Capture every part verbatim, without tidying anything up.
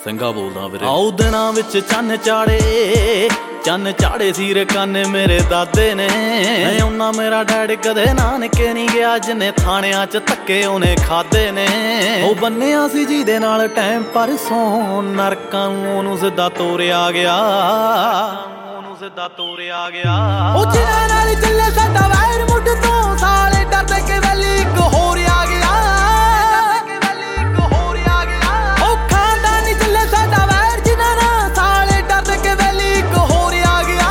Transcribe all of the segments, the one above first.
ਸਿੰਘਾ ਬੋਲਦਾ ਵੀਰੇ। ਆਉ ਦਿਨਾਂ ਵਿੱਚ ਚੰਨ ਚਾੜੇ ਚੰਨ ਚਾੜੇ ਸੀਰ ਕੰਨ ਮੇਰੇ ਦਾਦੇ ਨੇ। ਉਹਨਾਂ ਮੇਰਾ ਡੈਡ ਕਦੇ ਨਾਨਕੇ ਨਹੀਂ ਗਿਆ, ਜਿੰਨੇ ਥਾਣਿਆਂ ਚ ਧੱਕੇ ਉਹਨੇ ਖਾਦੇ ਨੇ। ਉਹ ਬੰਨਿਆ ਸੀ ਜਿਹਦੇ ਨਾਲ ਟਾਈਮ ਪਰਸੋਂ, ਨਰਕਾਂ ਨੂੰ ਉਹਨੂੰ ਸਿੱਧਾ ਤੋਰਿਆ ਗਿਆ, ਉਹਨੂੰ ਸਿੱਧਾ ਤੋਰਿਆ ਗਿਆ। ਉਹ ਜਿਨ੍ਹਾਂ ਨਾਲ ਚੱਲੇ ਸਾਡਾ ਵੈਰ ਮੁੱਢ ਤੋਂ, ਸਾਲੇ ਡਰਦੇ ਕਿ ਵੈਲੀ ਇੱਕ ਹੋਰ ਆ ਗਿਆ, ਇੱਕ ਹੋਰ ਆ ਗਿਆ। ਉਹ ਖਾਂਦਾ ਨਹੀਂ ਚੱਲੇ ਸਾਡਾ ਵੈਰ ਜਿਨ੍ਹਾਂ ਨਾਲ, ਸਾਲੇ ਡਰਦੇ ਕਿ ਵੈਲੀ ਇੱਕ ਹੋਰ ਆ ਗਿਆ।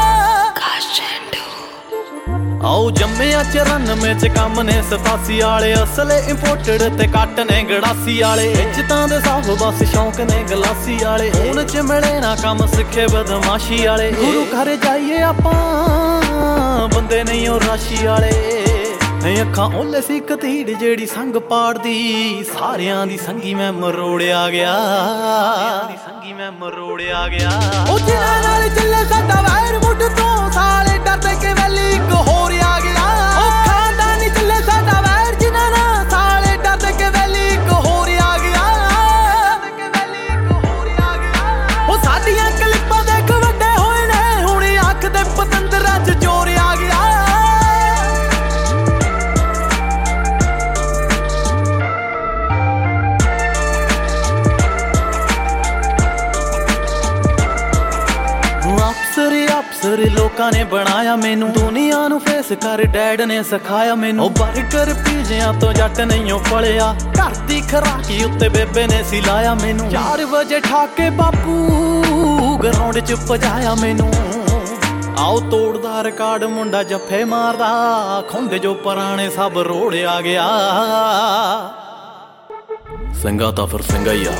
ਆਓ ਜੰਮਿਆ ਚੁਰਾਨਵੇਂ ਚ ਕੰਮ ਨੇ ਸਤਾਸੀ ਵਾਲੇ, ਅਸਲੇ ਇੰਪੋਰਟਡ ਤੇ ਕੱਟ ਨੇ ਗੜਾਸੀ ਵਾਲੇ। ਇੱਜ਼ਤਾਂ ਦੇ ਸਾਫ ਬਸ ਸ਼ੌਂਕ ਨੇ ਗਲਾਸੀ ਵਾਲੇ, ਹੁਣ ਚ ਮਿਲੇ ਨਾ ਕੰਮ ਸਿੱਖੇ ਬਦਮਾਸ਼ੀ ਵਾਲੇ। ਗੁਰੂ ਘਰ ਜਾਈਏ ਆਪਾਂ ਬੰਦੇ ਨਹੀਂ ਉਹ ਰਾਸ਼ੀ ਵਾਲੇ। ਅੱਖਾਂ ਓਲੇ ਸੀ ਕਤੀੜ ਜਿਹੜੀ ਸੰਗ ਪਾੜਦੀ, ਸਾਰਿਆਂ ਦੀ ਸੰਗੀ ਮੈਂ ਮਰੋੜਿਆ ਗਿਆ, ਸੰਗੀ ਮੈਂ ਮਰੋੜਿਆ ਗਿਆ। ਉਹ ਜਿਨ੍ਹਾਂ ਨਾਲ ਚੱਲੇ ਸਾਡਾ ਵੈਰ ਮੁੱਢ ਤੋਂ, ਸਾਲੇ ਡਰਦੇ ਕਿ ਵੈਲੀ ਇੱਕ ਹੋਰ ਆ ਗਿਆ। ਉਹ ਖਾਂਦਾ ਨਹੀਂ ਚੱਲੇ ਸਾਡਾ ਵੈਰ ਜਿਨ੍ਹਾਂ ਨਾਲ, ਸਾਲੇ ਡਰਦੇ ਕਿ ਵੈਲੀ ਇੱਕ ਹੋਰ ਆ ਗਿਆ, ਇੱਕ ਹੋਰ ਆ ਗਿਆ। ਉਹ ਸਾਡੀਆਂ ਕਲਿੱਪਾਂ ਦੇਖ ਵੱਡੇ ਹੋਏ ਨੇ, ਹੁਣ ਅੱਖ ਦੇ ਪਤੰਦਰਾਂ ਚ ਚੋਰ ਆ ਗਿਆ। ਅਫਸਰ ਅਫਸਰ ਲੋਕਾਂ ਨੇ ਬਣਾਇਆ ਮੈਨੂੰ, ਦੁਨੀਆ ਨੂੰ ਫੇਸ ਕਰ ਡੈਡ ਨੇ ਸਿਖਾਇਆ ਮੈਨੂੰ। ਉਹ ਬਰਗਰ ਪੀਜ਼ਿਆਂ ਤੋਂ ਜੱਟ ਨਹੀਂ ਉਹ ਫਲਿਆ, ਘਰ ਦੀ ਖਰਾਕੀ ਉੱਤੇ ਬੇਬੇ ਨੇ ਸੀ ਲਾਇਆ ਮੈਨੂੰ। ਚਾਰ ਵਜੇ ਠਾਕੇ ਬਾਪੂ ਗਰਾਊਂਡ ਚ ਭਜਾਇਆ ਮੈਨੂੰ। ਆਓ ਤੋੜਦਾ ਰਿਕਾਰਡ ਮੁੰਡਾ ਜੱਫੇ ਮਾਰਦਾ, ਖੁੰਡੇ ਜੋ ਪੁਰਾਣੇ ਸਭ ਰੋੜਿਆ ਗਿਆ। ਸਿੰਘਾ ਤਾਂ ਫਿਰ ਸਿੰਘਾ ਹੀ ਆ,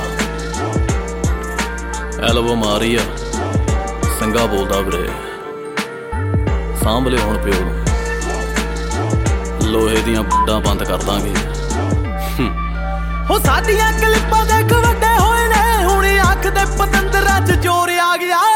ਐਲਬਮ ਆ ਰਹੀ ਆ, ਸਿੰਘਾ ਬੋਲਦਾ ਵੀਰੇ। ਸਾਂਭ ਲਿਓ ਹੁਣ ਪਿਓ ਨੂੰ, ਲੋਹੇ ਦੀਆਂ ਬੁੱਢਾਂ ਬੰਦ ਕਰ ਦਾਂਗੇ। ਹੋ ਸਾਡੀਆਂ ਕਲਿੱਪਾਂ ਦੇਖ ਵੱਡੇ ਹੋਏ ਨੇ, ਹੁਣ ਅੱਖ ਦੇ ਪਤੰਦਰਾਂ ਚ ਚੋਰ ਆ ਗਿਆ।